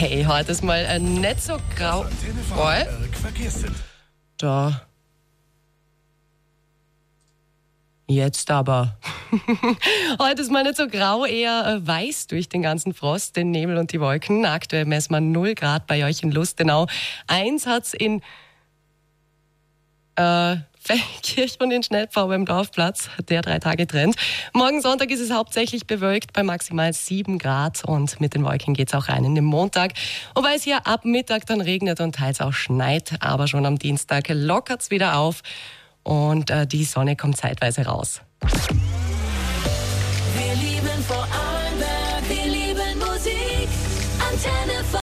Hey, heute ist mal nicht so grau. Da. Jetzt aber. Heute ist mal nicht so grau, eher weiß durch den ganzen Frost, den Nebel und die Wolken. Aktuell messen wir 0 Grad bei euch in Lustenau. 1 hat's in Feldkirch und in Schnellpfau beim Dorfplatz, der 3 Tage trennt. Morgen Sonntag ist es hauptsächlich bewölkt bei maximal 7 Grad und mit den Wolken geht's auch rein in den Montag. Wobei es hier ab Mittag dann regnet und teils auch schneit, aber schon am Dienstag lockert's wieder auf und die Sonne kommt zeitweise raus. Wir lieben vor allem